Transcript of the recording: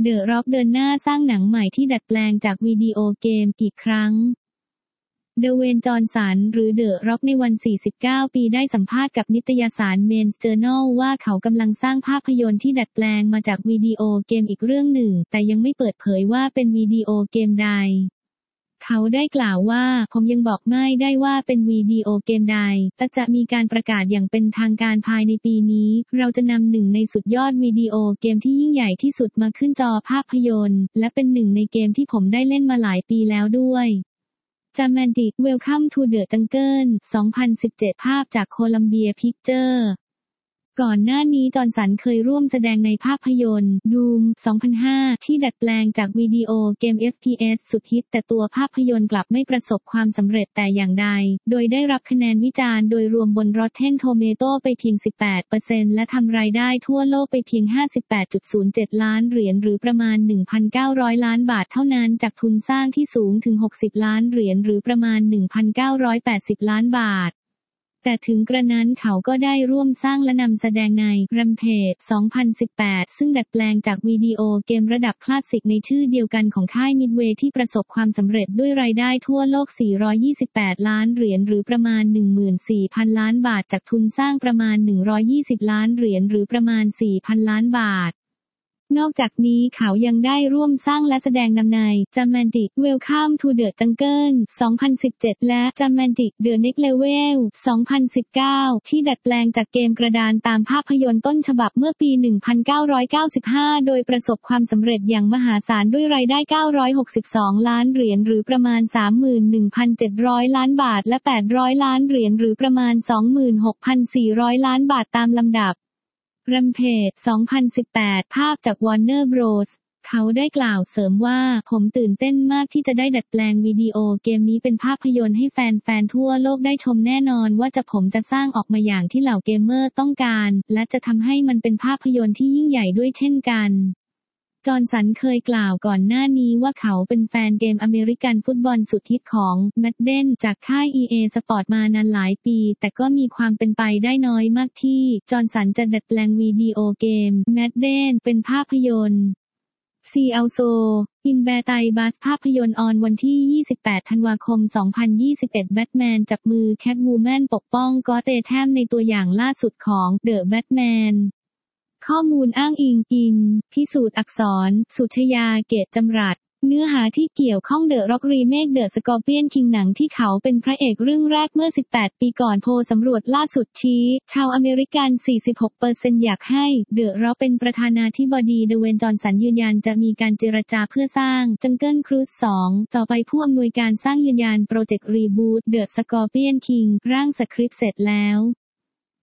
The Rock เดินหน้าสร้างหนังใหม่ที่ดัดแปลงจากวิดีโอเกมอีกครั้งเดเวนจอห์นสันหรือเดอะร็อกในวัน 49 ปีได้สัมภาษณ์กับนิตยสาร Men's Journal ว่าเขากำลังสร้างภาพยนตร์ที่ดัดแปลงมาจากวิดีโอเกมอีกเรื่องหนึ่งแต่ยังไม่เปิดเผยว่าเป็นวิดีโอเกมใดเขาได้กล่าวว่าผมยังบอกไม่ได้ว่าเป็นวิดีโอเกมใดแต่จะมีการประกาศอย่างเป็นทางการภายในปีนี้เราจะนำหนึ่งในสุดยอดวิดีโอเกมที่ยิ่งใหญ่ที่สุดมาขึ้นจอภาพยนตร์และเป็นหนึ่งในเกมที่ผมได้เล่นมาหลายปีแล้วด้วยJumanji Welcome to the Jungle 2017 ภาพจากโคลัมเบียพิกเจอร์ก่อนหน้านี้จอห์นสันเคยร่วมแสดงในภาพยนตร์ Doom 2005 ที่ดัดแปลงจากวิดีโอเกม FPS สุดฮิตแต่ตัวภาพยนตร์กลับไม่ประสบความสำเร็จแต่อย่างใดโดยได้รับคะแนนวิจารณ์โดยรวมบน Rotten Tomato ไปเพียง 18% และทำรายได้ทั่วโลกไปเพียง 58.07 ล้านเหรียญหรือประมาณ 1,900 ล้านบาทเท่านั้นจากทุนสร้างที่สูงถึง 60 ล้านเหรียญหรือประมาณ 1,980 ล้านบาทแต่ถึงกระนั้นเขาก็ได้ร่วมสร้างและนำแสดงใน Rampage 2018 ซึ่งดัดแปลงจากวิดีโอเกมระดับคลาสสิกในชื่อเดียวกันของค่าย Midway ที่ประสบความสำเร็จด้วยรายได้ทั่วโลก 428 ล้านเหรียญหรือประมาณ 14,000 ล้านบาทจากทุนสร้างประมาณ 120 ล้านเหรียญหรือประมาณ 4,000 ล้านบาทนอกจากนี้เขายังได้ร่วมสร้างและแสดงนำใน Jumanji Welcome to the Jungle 2017 และ Jumanji The Next Level 2019 ที่ดัดแปลงจากเกมกระดานตามภาพยนตร์ต้นฉบับเมื่อปี 1995 โดยประสบความสำเร็จอย่างมหาศาลด้วยรายได้ 962 ล้านเหรียญหรือประมาณ 31,700 ล้านบาทและ 800 ล้านเหรียญหรือประมาณ 26,400 ล้านบาทตามลำดับRampage 2018 ภาพจาก Warner Bros. เขาได้กล่าวเสริมว่าผมตื่นเต้นมากที่จะได้ดัดแปลงวิดีโอเกมนี้เป็นภาพยนตร์ให้แฟนๆทั่วโลกได้ชมแน่นอนว่าผมจะสร้างออกมาอย่างที่เหล่าเกมเมอร์ต้องการและจะทำให้มันเป็นภาพยนตร์ที่ยิ่งใหญ่ด้วยเช่นกันจอห์นสันเคยกล่าวก่อนหน้านี้ว่าเขาเป็นแฟนเกมอเมริกันฟุตบอลสุดฮิตของแมดเดนจากค่าย EA Sport มานานหลายปีแต่ก็มีความเป็นไปได้น้อยมากที่จอห์นสันจะดัดแปลงวิดีโอเกมแมดเดนเป็นภาพยนตร์ซีอัลโซอินแบร์ไตบัสภาพยนตร์ออนวันที่ 28 ธันวาคม 2021 แบทแมนจับมือแคทวูแมนปกป้องก็อต แธมในตัวอย่างล่าสุดของเดอะแบทแมนข้อมูลอ้างอิงพิสูจน์อักษรสุชยาเกตจำรัดเนื้อหาที่เกี่ยวข้องเดอะร็อกรีเมคเดอะสกอร์เปียนคิงหนังที่เขาเป็นพระเอกเรื่องแรกเมื่อ 18 ปีก่อนโพลสำรวจล่าสุดชี้ชาวอเมริกัน 46% อยากให้เดอะร็อกเป็นประธานาธิบดีเดเวนจอห์นสันยืนยันจะมีการเจรจาเพื่อสร้างจังเกิลครูซ 2 ต่อไปผู้อำนวยการสร้างยืนยันโปรเจกต์รีบูทเดอะสกอร์เปียนคิงร่างสคริปต์เสร็จแล้ว